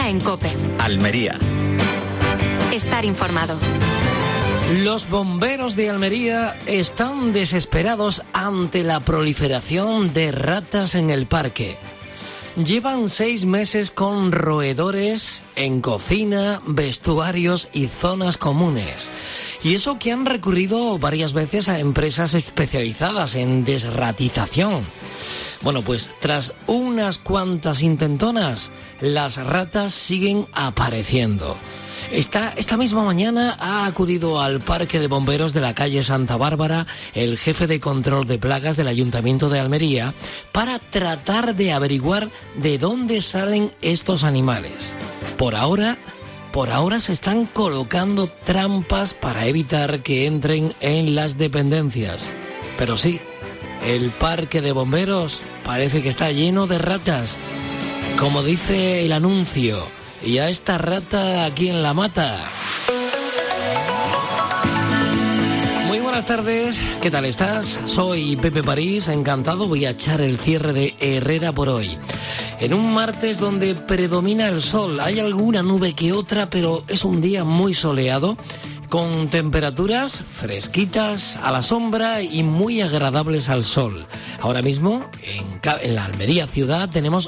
Herrera en COPE. Almería. Estar informado. Los bomberos de Almería están desesperados ante la proliferación de ratas en el parque. Llevan 6 meses con roedores en cocina, vestuarios y zonas comunes. Y eso que han recurrido varias veces a empresas especializadas en desratización. Bueno, pues tras unas cuantas intentonas, las ratas siguen apareciendo. Esta misma mañana ha acudido al parque de bomberos de la calle Santa Bárbara el jefe de control de plagas del Ayuntamiento de Almería para tratar de averiguar de dónde salen estos animales. Por ahora se están colocando trampas para evitar que entren en las dependencias. Pero sí, el parque de bomberos parece que está lleno de ratas. Como dice el anuncio, y a esta rata, ¿quién la mata? Muy buenas tardes, ¿qué tal estás? Soy Pepe París, encantado, voy a echar el cierre de Herrera por hoy. En un martes donde predomina el sol, hay alguna nube que otra, pero es un día muy soleado, con temperaturas fresquitas a la sombra y muy agradables al sol. Ahora mismo, en la Almería ciudad, tenemos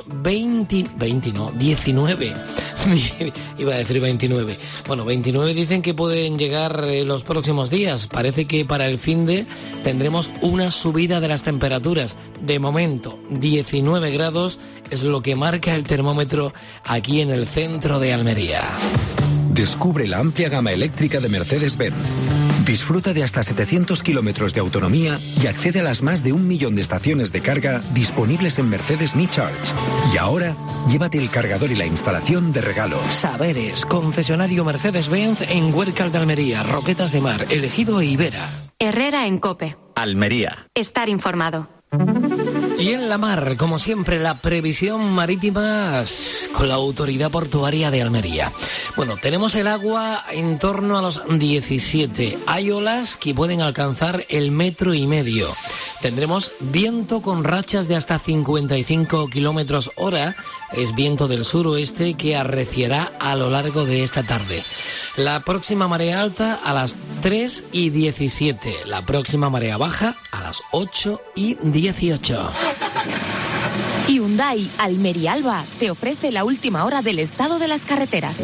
19. Iba a decir 29. Bueno, 29 dicen que pueden llegar los próximos días. Parece que para el finde tendremos una subida de las temperaturas. De momento, 19 grados es lo que marca el termómetro aquí en el centro de Almería. Descubre la amplia gama eléctrica de Mercedes-Benz. Disfruta de hasta 700 kilómetros de autonomía y accede a las más de 1 millón de estaciones de carga disponibles en Mercedes Me Charge. Y ahora, llévate el cargador y la instalación de regalo. Saberes, concesionario Mercedes-Benz en Huércal de Almería, Roquetas de Mar, Elegido e Ibera. Herrera en COPE. Almería. Estar informado. Y en la mar, como siempre, la previsión marítima con la Autoridad Portuaria de Almería. Bueno, tenemos el agua en torno a los 17. Hay olas que pueden alcanzar el 1,5 metros. Tendremos viento con rachas de hasta 55 kilómetros hora. Es viento del suroeste que arreciará a lo largo de esta tarde. La próxima marea alta a las 3:17. La próxima marea baja a las 8:18. Hyundai Almería Alba te ofrece la última hora del estado de las carreteras.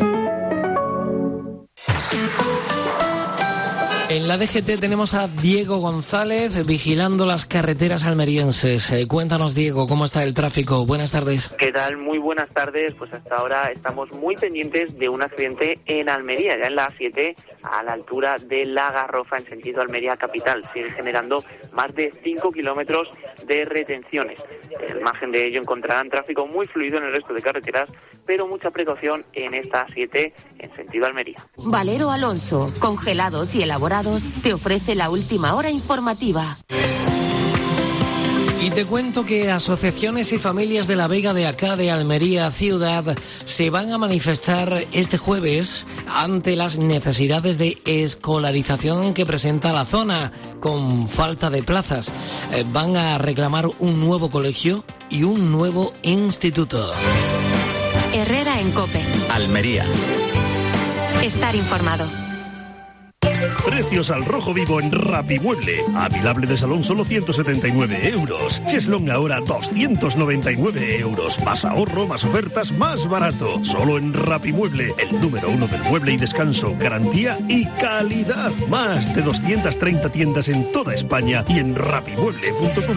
En la DGT tenemos a Diego González vigilando las carreteras almerienses. Cuéntanos, Diego, ¿cómo está el tráfico? Buenas tardes. ¿Qué tal? Muy buenas tardes. Pues hasta ahora estamos muy pendientes de un accidente en Almería, ya en la A7, a la altura de La Garrofa, en sentido Almería capital. Sigue generando más de 5 kilómetros de retenciones. En margen de ello encontrarán tráfico muy fluido en el resto de carreteras, pero mucha precaución en esta A7 en sentido Almería. Valero Alonso, congelados y elaborados, te ofrece la última hora informativa. Y te cuento que asociaciones y familias de la Vega de acá de Almería ciudad se van a manifestar este jueves ante las necesidades de escolarización que presenta la zona con falta de plazas. Van a reclamar un nuevo colegio y un nuevo instituto. Herrera en COPE. Almería. Estar informado. Precios al rojo vivo en Rapimueble. Avilable de salón solo 179 euros. Cheslong ahora 299 euros. Más ahorro, más ofertas, más barato. Solo en Rapimueble, el número 1 del mueble y descanso. Garantía y calidad. Más de 230 tiendas en toda España y en rapimueble.com.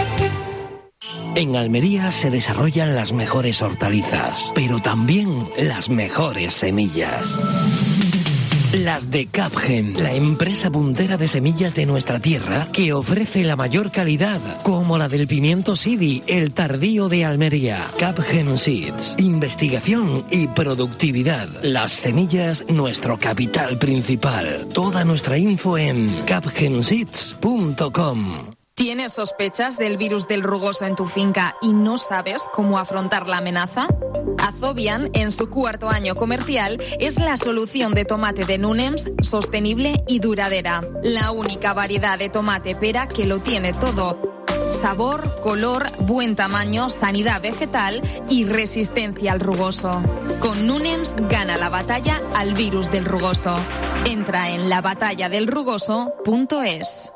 En Almería se desarrollan las mejores hortalizas, pero también las mejores semillas. Las de Capgen, la empresa puntera de semillas de nuestra tierra que ofrece la mayor calidad, como la del pimiento Sidi, el tardío de Almería. Capgen Seeds, investigación y productividad. Las semillas, nuestro capital principal. Toda nuestra info en capgenseeds.com. ¿Tienes sospechas del virus del rugoso en tu finca y no sabes cómo afrontar la amenaza? Azobian, en su 4º año comercial, es la solución de tomate de Núnems sostenible y duradera. La única variedad de tomate pera que lo tiene todo. Sabor, color, buen tamaño, sanidad vegetal y resistencia al rugoso. Con Nunems gana la batalla al virus del rugoso. Entra en labatalladelrugoso.es.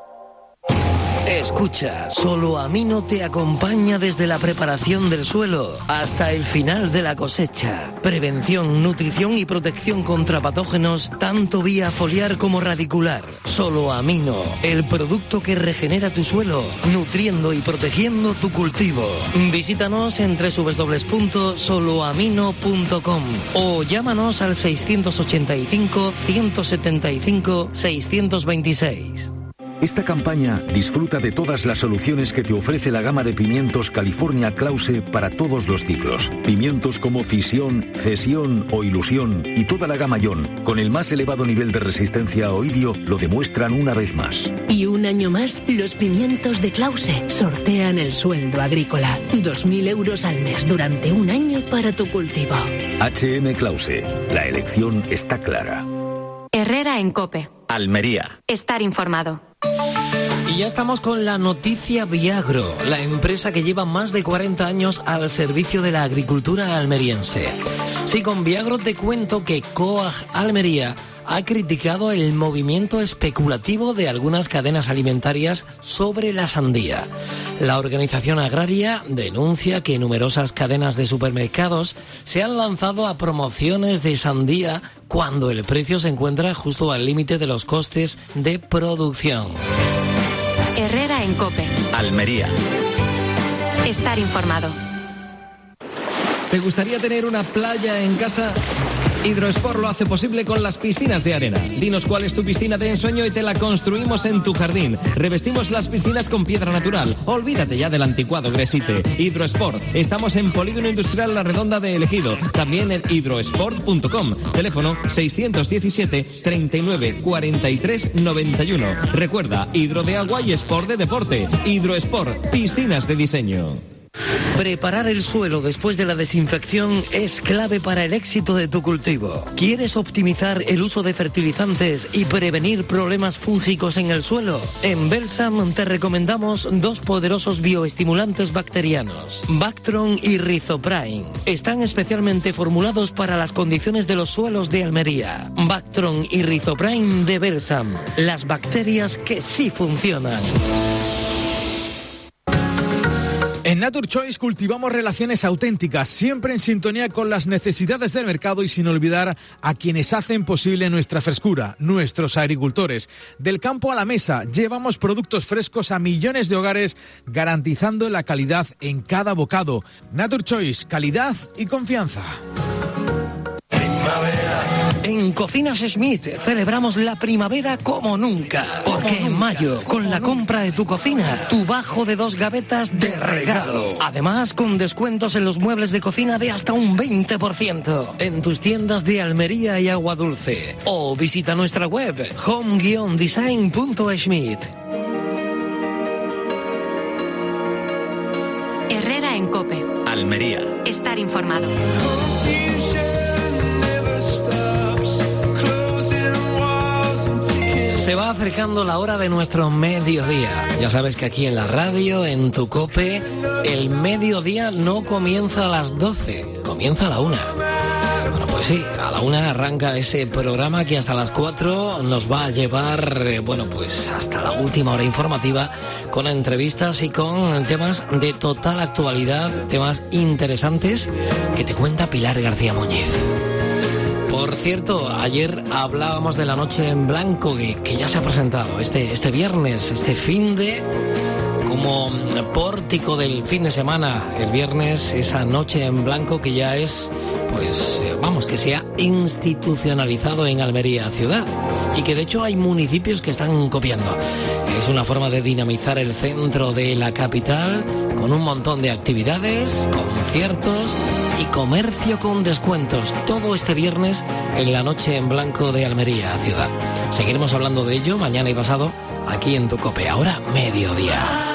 Escucha, Solo Amino te acompaña desde la preparación del suelo hasta el final de la cosecha. Prevención, nutrición y protección contra patógenos, tanto vía foliar como radicular. Solo Amino, el producto que regenera tu suelo, nutriendo y protegiendo tu cultivo. Visítanos en www.soloamino.com o llámanos al 685 175 626. Esta campaña disfruta de todas las soluciones que te ofrece la gama de pimientos California Klause para todos los ciclos. Pimientos como Fisión, Cesión o Ilusión y toda la gama Ion, con el más elevado nivel de resistencia a oidio, lo demuestran una vez más. Y un año más, los pimientos de Klause sortean el sueldo agrícola. 2.000 euros al mes durante un año para tu cultivo. HM Klause, la elección está clara. Herrera en COPE. Almería. Estar informado. Y ya estamos con la noticia Viagro, la empresa que lleva más de 40 años al servicio de la agricultura almeriense. Sí, con Viagro te cuento que COAG Almería ha criticado el movimiento especulativo de algunas cadenas alimentarias sobre la sandía. La organización agraria denuncia que numerosas cadenas de supermercados se han lanzado a promociones de sandía cuando el precio se encuentra justo al límite de los costes de producción. Herrera en COPE. Almería. Estar informado. ¿Te gustaría tener una playa en casa? Hidrosport lo hace posible con las piscinas de arena. Dinos cuál es tu piscina de ensueño y te la construimos en tu jardín. Revestimos las piscinas con piedra natural. Olvídate ya del anticuado gresite. Hidrosport. Estamos en Polígono Industrial La Redonda de El Ejido. También en hidrosport.com. Teléfono 617 39 43 91. Recuerda, hidro de agua y sport de deporte. Hidrosport. Piscinas de diseño. Preparar el suelo después de la desinfección es clave para el éxito de tu cultivo. ¿Quieres optimizar el uso de fertilizantes y prevenir problemas fúngicos en el suelo? En Belsam te recomendamos dos poderosos bioestimulantes bacterianos, Bactron y Rhizoprine. Están especialmente formulados para las condiciones de los suelos de Almería. Bactron y Rhizoprine de Belsam, las bacterias que sí funcionan. En NatureChoice cultivamos relaciones auténticas, siempre en sintonía con las necesidades del mercado y sin olvidar a quienes hacen posible nuestra frescura, nuestros agricultores. Del campo a la mesa, llevamos productos frescos a millones de hogares, garantizando la calidad en cada bocado. NatureChoice, calidad y confianza. En Cocinas Schmidt celebramos la primavera como nunca. Porque en mayo, con la compra de tu cocina, tu bajo de 2 gavetas de regalo. Además, con descuentos en los muebles de cocina de hasta un 20%. En tus tiendas de Almería y Agua Dulce. O visita nuestra web, home-design.schmidt. Herrera en COPE. Almería. Estar informado. Se va acercando la hora de nuestro mediodía. Ya sabes que aquí en la radio, en tu COPE, el mediodía no comienza a las 12, comienza a la 1. Bueno, pues sí, a la 1 arranca ese programa que hasta las 4 nos va a llevar, pues hasta la última hora informativa, con entrevistas y con temas de total actualidad, temas interesantes que te cuenta Pilar García Muñiz. Por cierto, ayer hablábamos de la Noche en Blanco, que ya se ha presentado este viernes, este finde, como pórtico del fin de semana. El viernes, esa Noche en Blanco que ya es, que se ha institucionalizado en Almería ciudad. Y que de hecho hay municipios que están copiando. Es una forma de dinamizar el centro de la capital con un montón de actividades, conciertos y comercio con descuentos. Todo este viernes en la Noche en Blanco de Almería ciudad. Seguiremos hablando de ello mañana y pasado aquí en tu COPE. Ahora mediodía.